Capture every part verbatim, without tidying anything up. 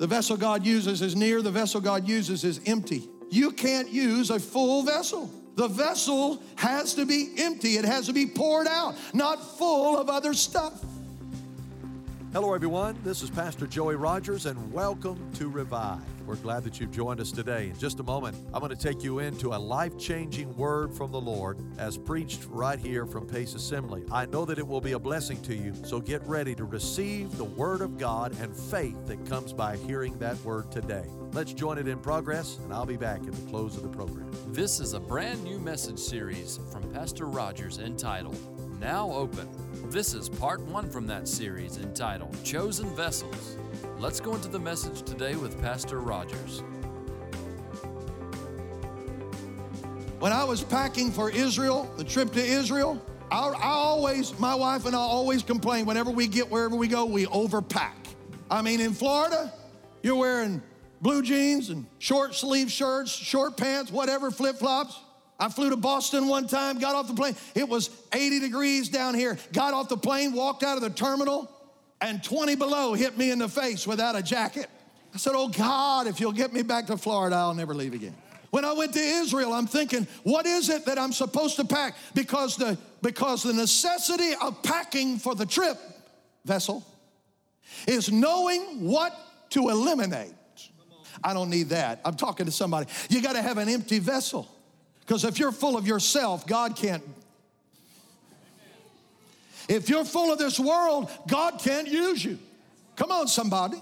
The vessel God uses is near. The vessel God uses is empty. You can't use a full vessel. The vessel has to be empty. It has to be poured out, not full of other stuff. Hello, everyone. This is Pastor Joey Rogers, and welcome to Revive. We're glad that you've joined us today. In just a moment, I'm going to take you into a life-changing word from the Lord as preached right here from Pace Assembly. I know that it will be a blessing to you, so get ready to receive the Word of God and faith that comes by hearing that Word today. Let's join it in progress, and I'll be back at the close of the program. This is a brand new message series from Pastor Rogers entitled, Now Open. This is part one from that series entitled, Chosen Vessels. Let's go into the message today with Pastor Rogers. When I was packing for Israel, the trip to Israel, I, I always, my wife and I always complain whenever we get wherever we go, we overpack. I mean, in Florida, you're wearing blue jeans and short sleeve shirts, short pants, whatever, flip-flops. I flew to Boston one time, got off the plane. It was eighty degrees down here. Got off the plane, walked out of the terminal, and twenty below hit me in the face without a jacket. I said, oh God, if you'll get me back to Florida, I'll never leave again. When I went to Israel, I'm thinking, what is it that I'm supposed to pack? Because the, because the necessity of packing for the trip, vessel, is knowing what to eliminate. I don't need that. I'm talking to somebody. You got to have an empty vessel. Because if you're full of yourself, God can't. If you're full of this world, God can't use you. Come on, somebody.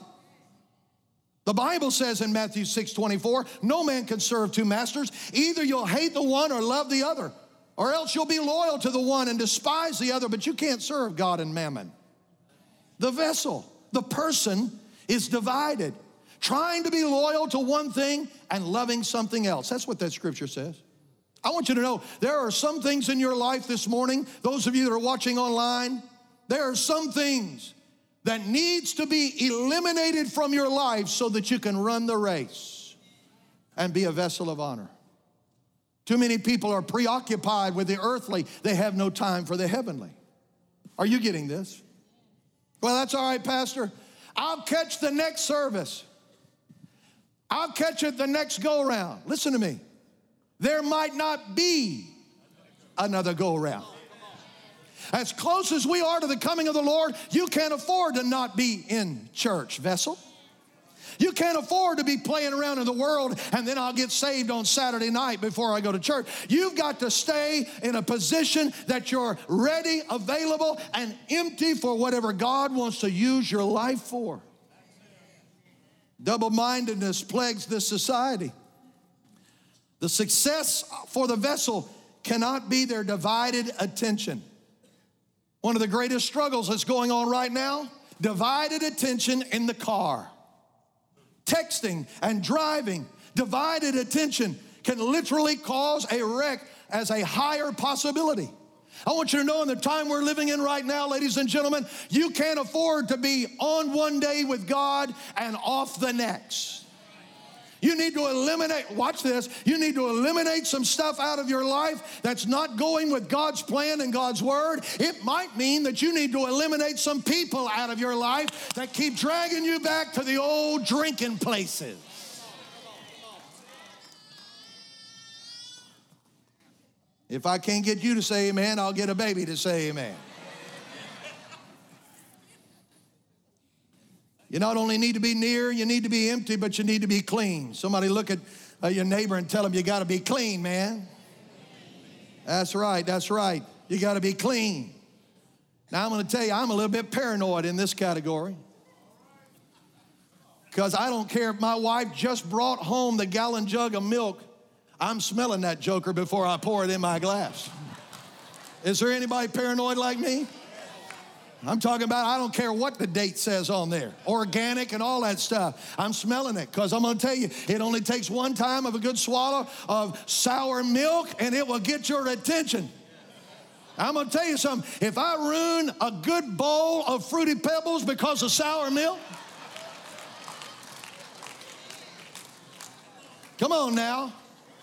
The Bible says in Matthew six twenty-four, no man can serve two masters. Either you'll hate the one or love the other, or else you'll be loyal to the one and despise the other, but you can't serve God and mammon. The vessel, the person is divided, trying to be loyal to one thing and loving something else. That's what that scripture says. I want you to know there are some things in your life this morning, those of you that are watching online, there are some things that needs to be eliminated from your life so that you can run the race and be a vessel of honor. Too many people are preoccupied with the earthly. They have no time for the heavenly. Are you getting this? Well, that's all right, Pastor. I'll catch the next service. I'll catch it the next go-round. Listen to me. There might not be another go-around. As close as we are to the coming of the Lord, you can't afford to not be in church, vessel. You can't afford to be playing around in the world and then I'll get saved on Saturday night before I go to church. You've got to stay in a position that you're ready, available, and empty for whatever God wants to use your life for. Double-mindedness plagues this society. The success for the vessel cannot be their divided attention. One of the greatest struggles that's going on right now, divided attention in the car. Texting and driving, divided attention can literally cause a wreck as a higher possibility. I want you to know in the time we're living in right now, ladies and gentlemen, you can't afford to be on one day with God and off the next. You need to eliminate, watch this, you need to eliminate some stuff out of your life that's not going with God's plan and God's word. It might mean that you need to eliminate some people out of your life that keep dragging you back to the old drinking places. If I can't get you to say amen, I'll get a baby to say amen. You not only need to be near, you need to be empty, but you need to be clean. Somebody look at uh, your neighbor and tell them you got to be clean, man. That's right, that's right. You got to be clean. Now, I'm going to tell you, I'm a little bit paranoid in this category. Because I don't care if my wife just brought home the gallon jug of milk, I'm smelling that joker before I pour it in my glass. Is there anybody paranoid like me? I'm talking about, I don't care what the date says on there, organic and all that stuff. I'm smelling it because I'm going to tell you, it only takes one time of a good swallow of sour milk and it will get your attention. I'm going to tell you something. If I ruin a good bowl of Fruity Pebbles because of sour milk, come on now.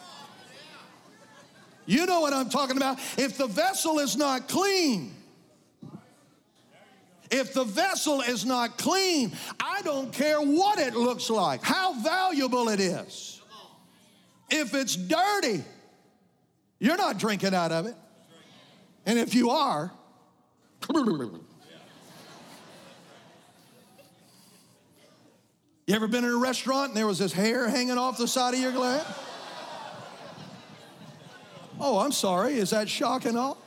You know what I'm talking about. If the vessel is not clean, If the vessel is not clean, I don't care what it looks like, how valuable it is. If it's dirty, you're not drinking out of it. And if you are, you ever been in a restaurant and there was this hair hanging off the side of your glass? Oh, I'm sorry, is that shock and awe?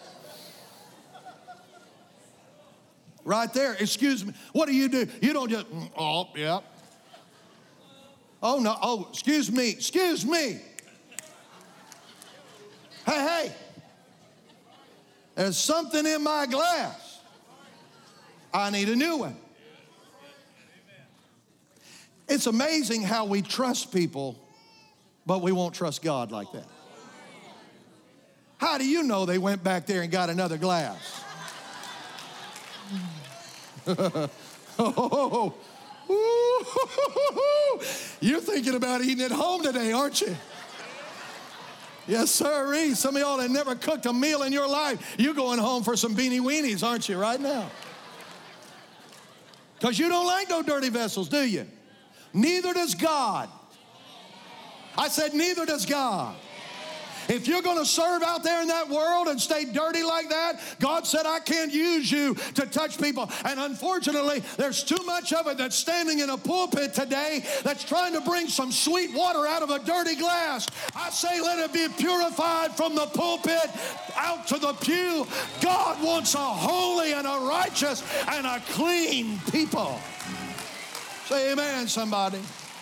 Right there, excuse me. What do you do? You don't just, oh, yeah. Oh, no, oh, excuse me, excuse me. Hey, hey, there's something in my glass. I need a new one. It's amazing how we trust people, but we won't trust God like that. How do you know they went back there and got another glass? oh, you're thinking about eating at home today, aren't you? Yes, sir. Some of y'all that never cooked a meal in your life, you're going home for some beanie weenies, aren't you, right now? Because you don't like no dirty vessels, do you? Neither does God. I said, neither does God. If you're going to serve out there in that world and stay dirty like that, God said, I can't use you to touch people. And unfortunately, there's too much of it that's standing in a pulpit today that's trying to bring some sweet water out of a dirty glass. I say, let it be purified from the pulpit out to the pew. God wants a holy and a righteous and a clean people. Say amen, somebody.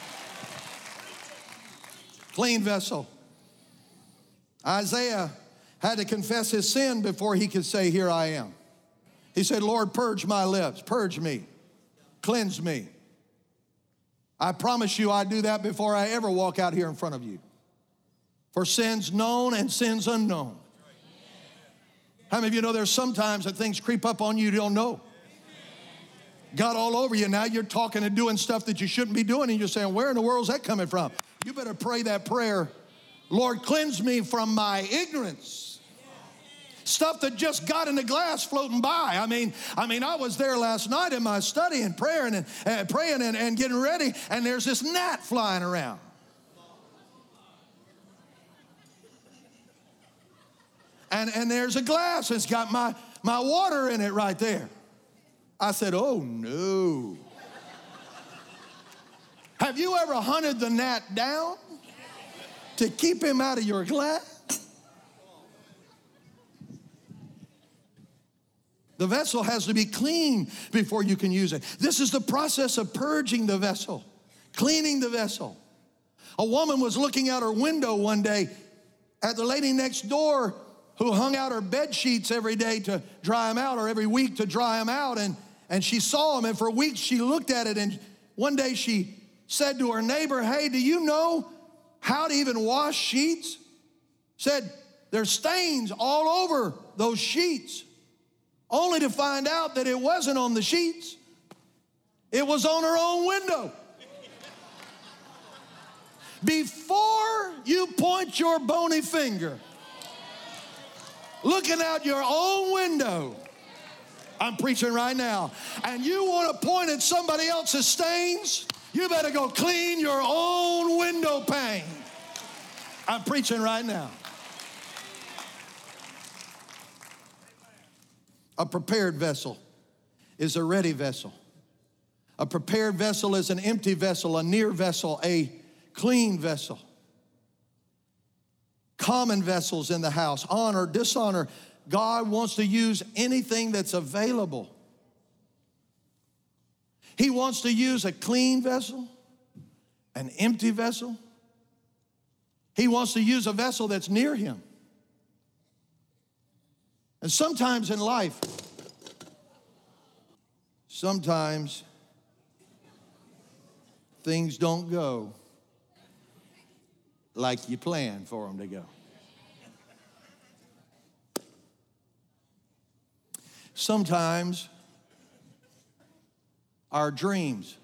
Clean vessel. Isaiah had to confess his sin before he could say, here I am. He said, Lord, purge my lips, purge me, cleanse me. I promise you I do that before I ever walk out here in front of you. For sins known and sins unknown. How many of you know there's sometimes that things creep up on you you don't know? Got all over you. Now you're talking and doing stuff that you shouldn't be doing, and you're saying, where in the world is that coming from? You better pray that prayer. Lord, cleanse me from my ignorance. Stuff that just got in the glass floating by. I mean, I mean, I was there last night in my study and praying and uh, praying and, and getting ready, and there's this gnat flying around. And, and there's a glass that's got my, my water in it right there. I said, oh no. Have you ever hunted the gnat down to keep him out of your glass? The vessel has to be clean before you can use it. This is the process of purging the vessel, cleaning the vessel. A woman was looking out her window one day at the lady next door who hung out her bed sheets every day to dry them out, or every week to dry them out, and, and she saw them, and for weeks she looked at it, and one day she said to her neighbor, hey, do you know how to even wash sheets? Said, there's stains all over those sheets. Only to find out that it wasn't on the sheets. It was on her own window. Before you point your bony finger, looking out your own window, I'm preaching right now, and you want to point at somebody else's stains, you better go clean your own window pane. I'm preaching right now. A prepared vessel is a ready vessel. A prepared vessel is an empty vessel, a near vessel, a clean vessel. Common vessels in the house, honor, dishonor. God wants to use anything that's available. He wants to use a clean vessel, an empty vessel. He wants to use a vessel that's near him. And sometimes in life, sometimes things don't go like you planned for them to go. Sometimes our dreams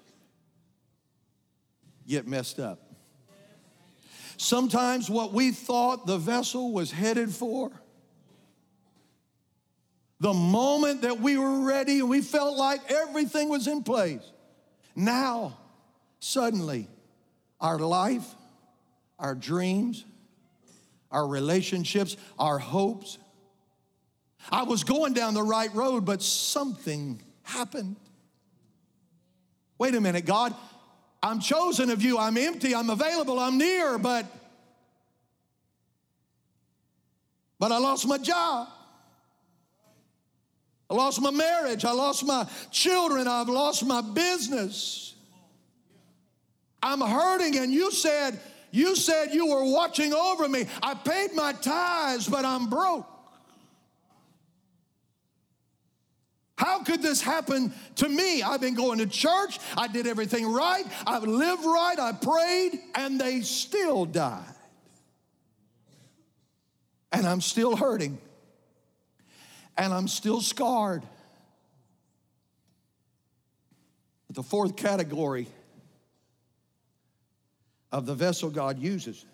get messed up. Sometimes what we thought the vessel was headed for The moment that we were ready and we felt like everything was in place, now, suddenly, our life, our dreams, our relationships, our hopes. I was going down the right road, but something happened. Wait a minute, God, I'm chosen of you. I'm empty. I'm available. I'm near, but, but I lost my job. I lost my marriage. I lost my children. I've lost my business. I'm hurting, and you said, you said you were watching over me. I paid my tithes, but I'm broke. How could this happen to me? I've been going to church. I did everything right. I've lived right. I prayed, and they still died. And I'm still hurting. And I'm still scarred. But the fourth category of the vessel God uses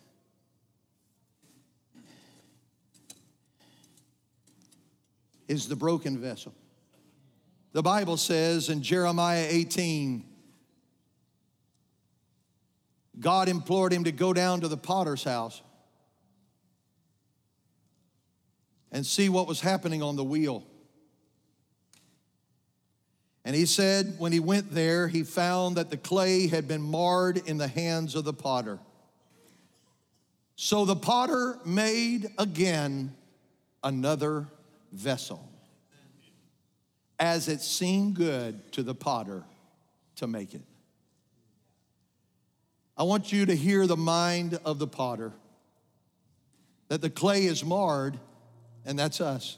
is the broken vessel. The Bible says in Jeremiah eighteen, God implored him to go down to the potter's house and see what was happening on the wheel. And he said when he went there, he found that the clay had been marred in the hands of the potter. So the potter made again another vessel, as it seemed good to the potter to make it. I want you to hear the mind of the potter, that the clay is marred, and that's us.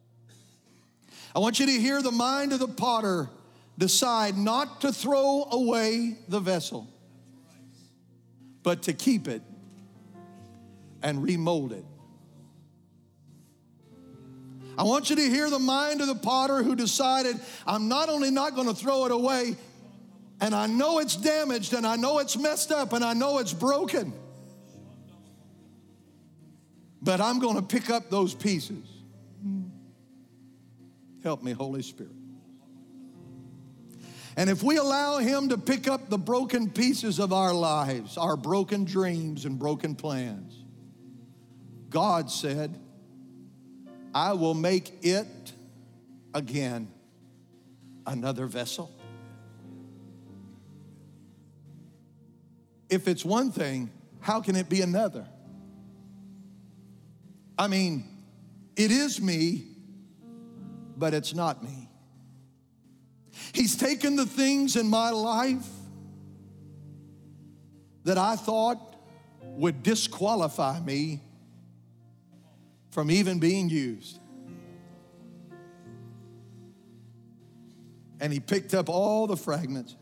I want you to hear the mind of the potter decide not to throw away the vessel, but to keep it and remold it. I want you to hear the mind of the potter who decided, I'm not only not going to throw it away, and I know it's damaged, and I know it's messed up, and I know it's broken, but I'm going to pick up those pieces. Help me, Holy Spirit. And if we allow him to pick up the broken pieces of our lives, our broken dreams and broken plans, God said, I will make it again another vessel. If it's one thing, how can it be another? I mean, it is me, but it's not me. He's taken the things in my life that I thought would disqualify me from even being used. And he picked up all the fragments.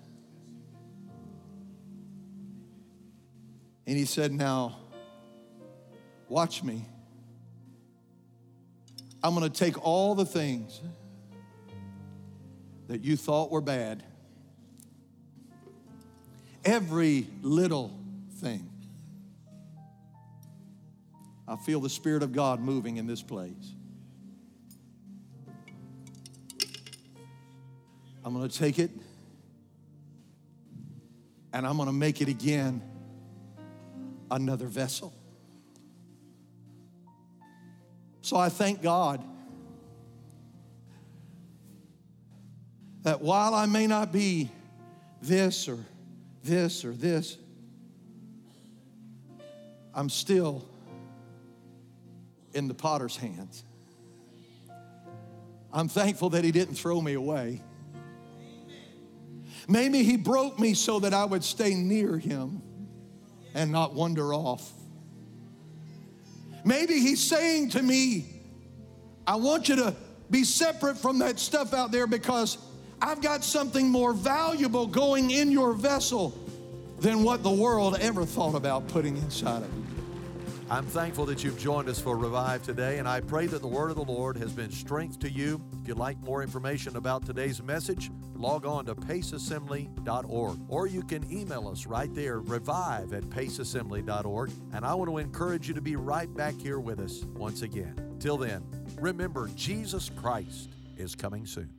And he said, now, watch me. I'm going to take all the things that you thought were bad, every little thing. I feel the Spirit of God moving in this place. I'm going to take it and I'm going to make it again another vessel. So I thank God that while I may not be this or this or this, I'm still in the potter's hands. I'm thankful that he didn't throw me away. Maybe he broke me so that I would stay near him and not wander off. Maybe he's saying to me, I want you to be separate from that stuff out there because I've got something more valuable going in your vessel than what the world ever thought about putting inside of you. I'm thankful that you've joined us for Revive today, and I pray that the word of the Lord has been strength to you. If you'd like more information about today's message, log on to pace assembly dot org, or you can email us right there, revive at pace assembly dot org, and I want to encourage you to be right back here with us once again. Till then, remember, Jesus Christ is coming soon.